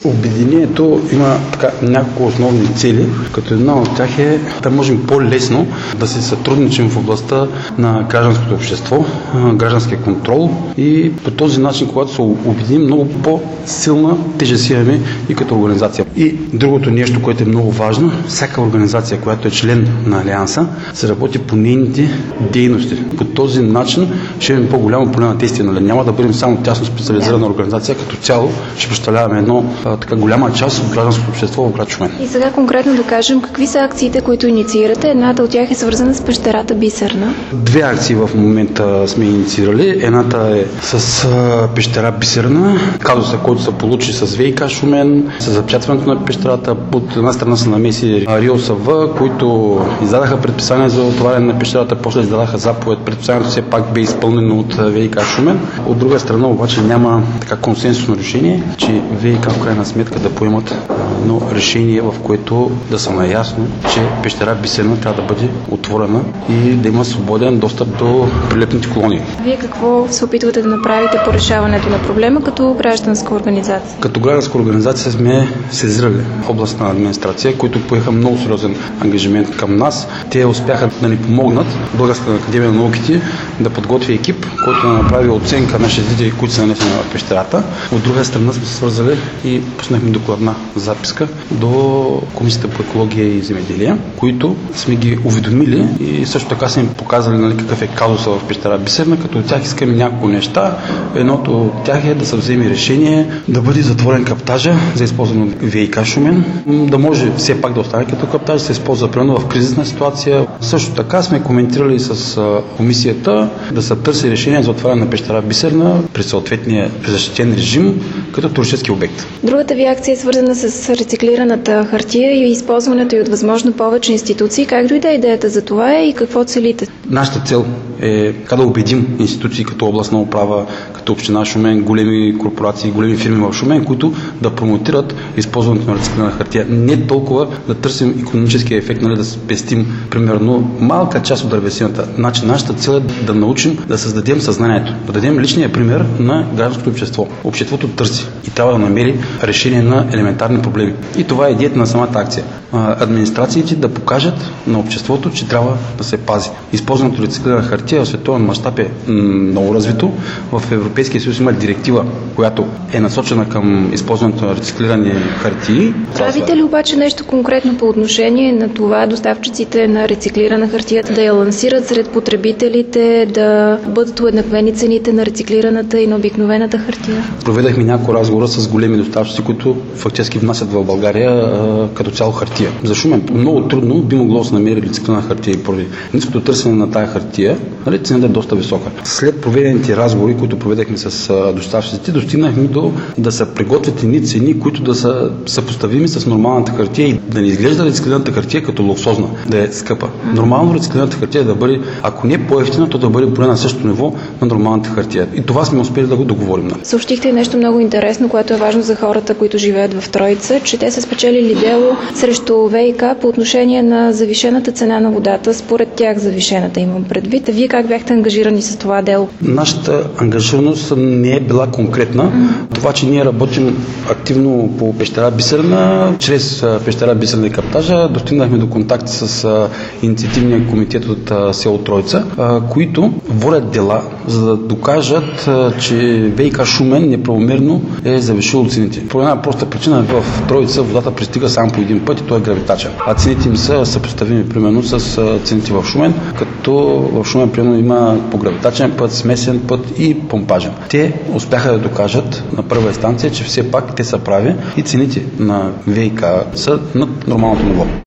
Обединението има няколко основни цели, като една от тях е да можем по-лесно да се сътрудничим в областта на гражданското общество, гражданския контрол и по този начин, когато се обединим, много по-силна тежест имаме и като организация. И другото нещо, което е много важно, всяка организация, която е член на Алианса, се работи по нейните дейности. По този начин ще имаме по-голямо поле на действие. Няма да бъдем само тясно специализирана организация, като цяло ще представляваме едно така голяма част от гражданското общество в град Шумен. И сега конкретно да кажем какви са акциите, които инициирате. Едната от тях е свързана с пещерата Бисерна. Две акции в момента сме инициирали. Едната е с пещера Бисерна, казуса, който се получи с ВиК Шумен, с запечатването на пещерата. От една страна са намеси РИОСВ, които издадаха предписание за отваряне на пещерата, после издадаха заповед. Предписанието все пак бе изпълнено от ВиК Шумен. От друга страна обаче няма така консенсусно решение, че ВиК в крайна сметка да поемат едно решение, в което да са наясно, че пещера Бисерна трябва да бъде отворена и да има свободен достъп до прилепните колонии. Вие какво се опитвате да направите по решаването на проблема като гражданска организация? Като гражданска организация сме сезирали областна администрация, които поеха много сериозен ангажимент към нас. Те успяха да ни помогнат, Българската академия на науките, да подготви екип, който да направи оценка на щетите, които са нанесени в пещерата. От друга страна сме се свързали и пуснахме докладна записка до Комисията по екология и земеделие, които сме ги уведомили и също така сме им показали какъв е казуса в пещера Бисерна, като от тях искаме няколко неща. Едното от тях е да се вземе решение да бъде затворен каптажа за използване от ВиК Шумен, да може все пак да остане като каптаж, да се използва примерно в кризисна ситуация. Също така сме коментирали с комисията да се търси решение за отваряне на пещера Бисерна при съответния защитен режим като туристически обект. Другата ви акция е свързана с рециклираната хартия и използването й от възможно повече институции. Как дойде идеята за това и какво целите? Нашата цел е да убедим институции като областна управа, като община Шумен, големи корпорации, големи фирми в Шумен, които да промотират използването на рециклирана хартия. Не толкова да търсим икономическия ефект, да спестим примерно малка част от дървесината. Значи нашата цел е да научим да създадем съзнанието, да дадем личния пример на гражданското общество. Обществото търси и трябва да намери решение на елементарни проблеми. И това е идеята на самата акция. Администрациите да покажат на обществото, че трябва да се пази. Използването на рециклирана хартия в световен мащаб е много развито. В Европейския съюз има директива, която е насочена към използването на рециклирани хартии. Правите ли обаче нещо конкретно по отношение на това доставчиците на рециклирана хартия да я лансират сред потребителите, да бъдат уеднаквени цените на рециклираната и на обикновената хартия? Проведахме няколко разговора с големи доставчици, които фактически внасят в България като цяло хартия. За Шумен много трудно би могло да се намери рециклирана хартия и поради ниското търсене на тая хартия, цената е доста висока. След проведените разговори, които проведахме с доставчиците, достигнахме до да се приготвят едни цени, които да са съпоставими с нормалната хартия и да не изглежда рециклираната хартия като луксозна, да е скъпа. Нормално рециклираната хартия да бъде, ако не по-евтина, то да бъде поне на същото ниво на нормалната хартия. И това сме успели да го договорим. Съобщихте нещо много интересно, което е важно за хората, които живеят в Троица, че те са спечелили дело срещу ВиК по отношение на завишената цена на водата. Според тях завишената имам предвид. А вие как бяхте ангажирани с това дело? Нашата ангажираност не е била конкретна. Това, че ние работим активно по пещера Бисерна, чрез пещера Бисерна и каптажа, достигнахме до контакти с инициативния комитет от село Троица, които водят дела, за да докажат, че ВиК Шумен неправомерно е завишил цените. По една проста причина в Троица водата пристига само по един път и той е гравитачен. А цените им са съпоставими примерно с цените в Шумен, като в Шумен примерно има по гравитачен път, смесен път и помпажен. Те успяха да докажат на първа инстанция, че все пак те са прави и цените на ВиК са над нормалното ниво.